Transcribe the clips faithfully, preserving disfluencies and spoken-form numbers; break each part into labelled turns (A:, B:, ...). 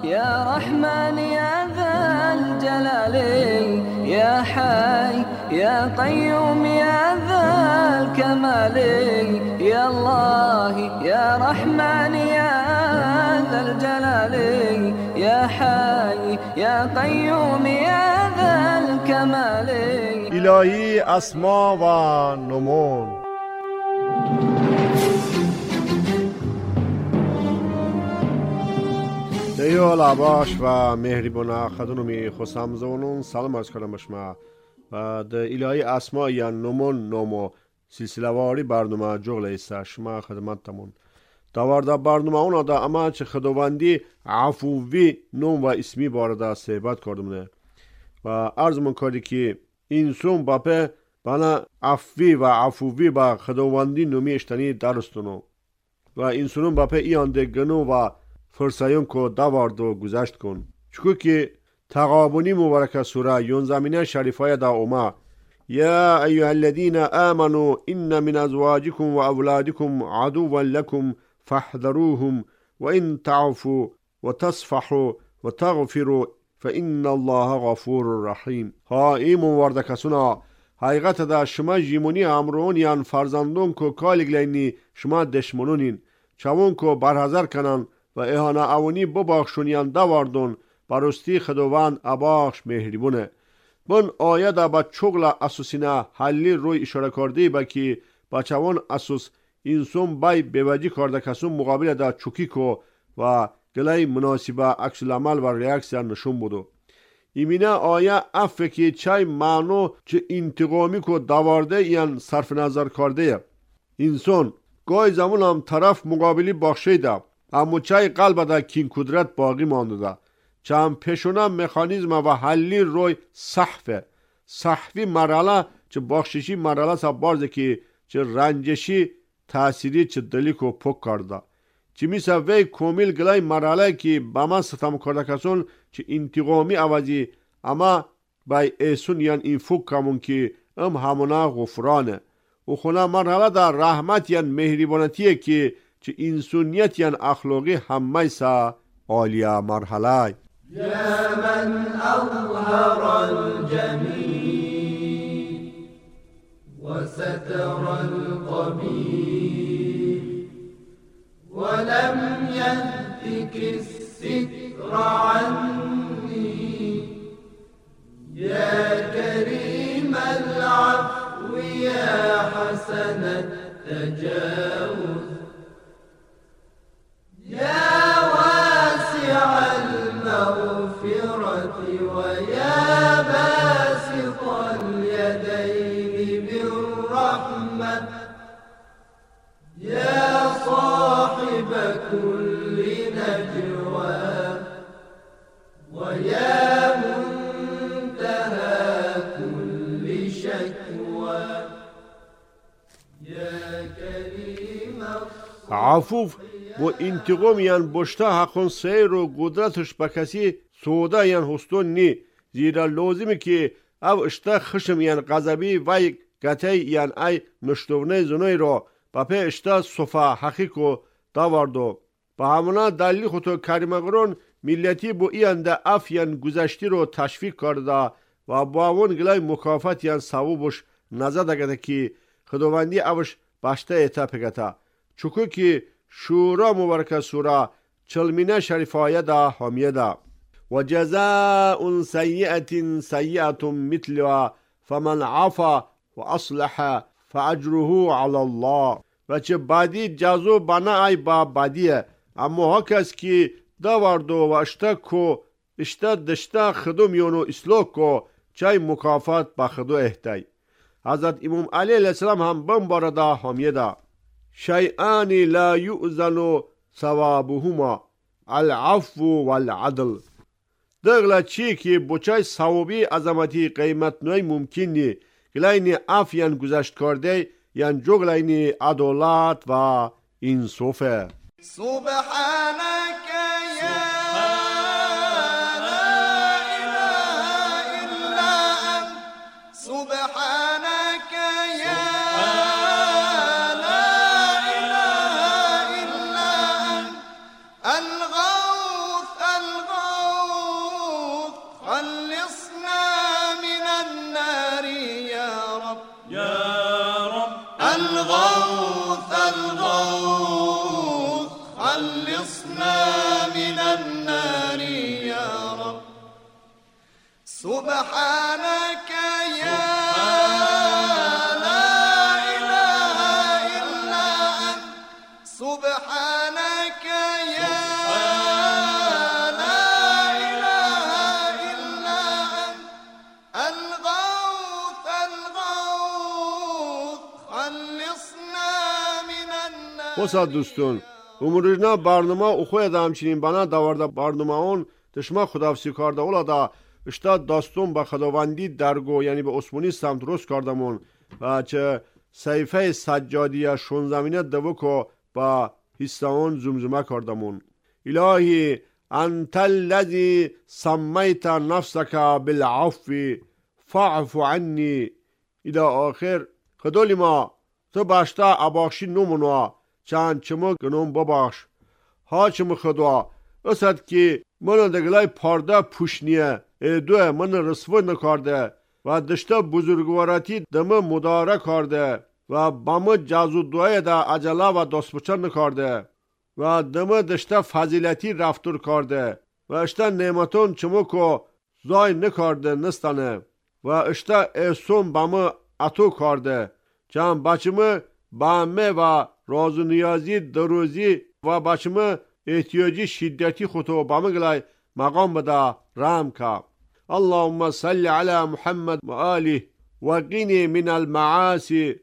A: يا رحمن يا ذا الجلال يا حي يا قيوم يا ذا الكمال يا الله يا رحمن يا ذا الجلال يا حي يا قيوم يا ذا الكمال.
B: الهی اسما و نمون. دیو لاباش و مهربان خدونمی خسام زونون سلام عرض کنم بشما و د الهی اسما یا نمون نمو سلسله واری برنامه جغل ایسته شما خدمتتمون داورده برنامه اونا دا اما چه خداوندی عفوی نوم و اسمی بارده صحبت کردمونه و عرض من کردی که انسان باپه بنا عفوی و عفوی با خداوندی نومی اشتنی درستونو و انسانون باپه ایانده گنو و فرسایون کو داورد و گذشت کن چکو که تغابونی مبارک سوره یون زمینه شریفای دا اوما یا ایها الذین آمنوا ان من ازواجکم و اولادکم عدوا لکم فاحذروهم و ان تعفوا و تصفحوا و تغفروا فان الله غفور رحیم. ها این مورد کسونا حقیقت دا شما جیمونی امرون یان فرزندون کو کالگلینی شما دشمنونین چون کو برحضر کنن و اهانه اونی بباخشونیان دواردون برستی خداوند اباخش مهربونه. من آیه دا با چغل اسوسینه حلی روی اشاره کرده با که با چون اسوس انسان بای بیوجی کرده کسون مقابل دا چوکی کو و گلای مناسبه عکس العمل و ریاکسیان نشون بودو. ایمینه آیه افه که چای معنو چه انتقامی کو دوارده یان صرف نظر کرده انسان گای زمان هم طرف مقابلی باخشه ده اما چای قلب دا کین کدرت باقی مانده ده چم پیشونه مکانیزم و حلی روی صحفه صحفی مرحله چه بخششی مرحله سا بارزه که چه رنجشی تأثیری چه دلی کو پک کرده چه میسا وی کومیل گلای مرحله که با من ستم کرده کسون چه انتقامی عوضی اما بای ایسون یان این فک کمون که ام همونا غفرانه و خونه مرحله در رحمت یان مهربانتیه که چه انسانیت یان اخلاقی همه سا عالیه مرحله.
C: یا من اظهر الجمیل و ستر القبیح ولم یهتک الستر عنی یا کریم العفو یا حسن التجاوز يا واسع المغفرة ويا باسط اليدين بالرحمة يا صاحب كل نجوى ويا منتهى كل شكوى يا كريم
B: عفو و انتقام یان بشتا حقون سیر و قدرتش با کسی سودا یان هستون نی زیرا لازمی که او اشتا خشم یان غضبی وی گتی یان ای نشتونه زنوی را با پی اشتا صفا حقیقو داوردو با همونا دلیل خودو کریمگرون ملتی بو ایان ده اف یان گذشتی رو تشویق کرده و با اون گلای مکافت یان سوابش نزده گده که خداوندی اوش باشته ایتا پگتا چکو که شورا مبارک سوره چلمینه شریفایه دا حامیه دا و جزاء سیئت سیئت مثلها فمن عفا و اصلح فاجره علی الله و چه بعدی جزو بنا ای با بعدیه اما ها کس که داوردو و اشتا کو اشتا دشتا خدوم یونو اسلوک کو چای مکافات با خدو احتای. حضرت امام علی علیہ السلام هم بمبارده حامیه دا شیئان لا یؤذن ثوابهما العفو والعدل دغلا چی که بچای ثوابی عظمتی قیمت نوی ممکن نی گلاینی عفیان گذشت کرده یان جگلاینی عدالت و انصافه.
C: سبحانك يا لا إله إلا أنت سبحانك يا لا إله إلا أنت الغوث الغوث من النار يا رب سبحانك يا لا إله إلا أنت سبحانك يا لا إله إلا أنت الغوث الغوث خلصنا من النار.
B: حسد دوستون umuruna barnuma oxuyada همچنین bana davarda barnumaon dışma xudafsi karda ola da işte dastun ba xudavandi dargo yani به عثمانی سمت روز کردمون و چه صحیفه سجادیه شون زمینه دوکو با حسان زمزمه کردمون. الهی انت الذی سمیت نفسک بالعفو فاعف عنی الى آخر. خدای ما تو باشتا اباخشی نمونا چند چمو گنوم بباش ها چمو خدا اسد که من دگلای پارده پوشنیه ایدوه من رسوه نکارده و دشته بزرگوارتی دمه مداره کرده و بامه جازو دوه ده عجله و دستبچه نکارده و دمه دشته فضیلتی رفتور کرده و اشته نعمتون چمو که زای نکارده نستانه و اشته ایسون بامه اتو کرده چند بچمه بامه و راز و نیازی دروزی و بچمه احتیاجی شدتی خطو بامه گلای مقام بده رحم که. اللهم صل على محمد و آله وقني من المعاصي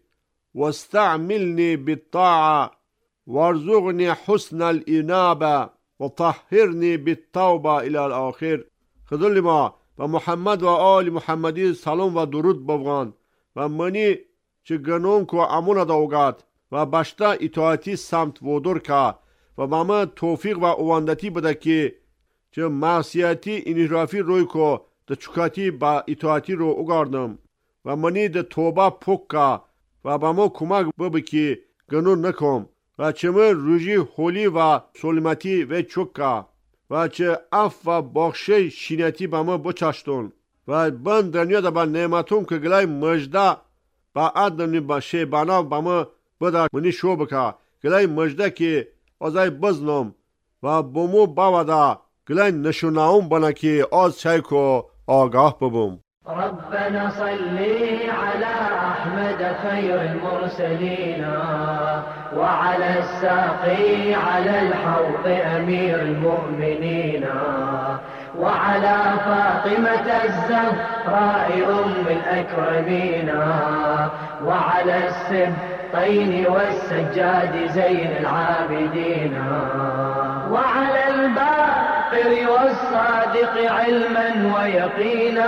B: واستعملني بالطاعة وارزقني حسن الإنابة وطهرني بالتوبة إلى الآخر. خدای ما و محمد و آل محمدی سلام و درود بگوان و منی چه گنون کو امون داوگات و باشتا اطاعتی سمت ودور که و ماما توفیق و اواندتی بده که چه معصیتی انحرافی روی کو د چکاتی با اطاعتی رو اگاردم و منی د توبه پوکا و با ما کمک ببکی گنون نکم و چه من روژی خولی و سلمتی و چکا و چه اف و بخشه شینتی با ما بچشتون و بند دنیا دا با نعمتون که گلای مجده با عدنی با شیبانا با ما بده منی شو بکا گلای مجده که ازای بزنم و بومو باودا گلای نشوناهم بنا که از چایکو آگاه ببوم.
A: ربنا صلي على أحمد خير المرسلين وعلى الساقي على الحوض أمير المؤمنين وعلى فاطمة الزهراء أم الأكرمين وعلى السبطين والسجاد زين العابدين وعلى الباقر والصادق علما ويقينا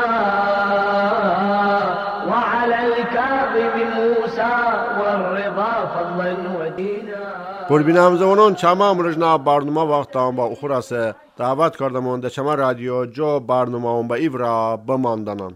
A: وعلى الكاظم موسى والرضا فضلا ودينا.
B: پربینمزونان چما امروزنا برنامه وقت هم با اخوراسه دعوت کردمان در چما رادیو جو برنامه هم با ایورا بماندنان.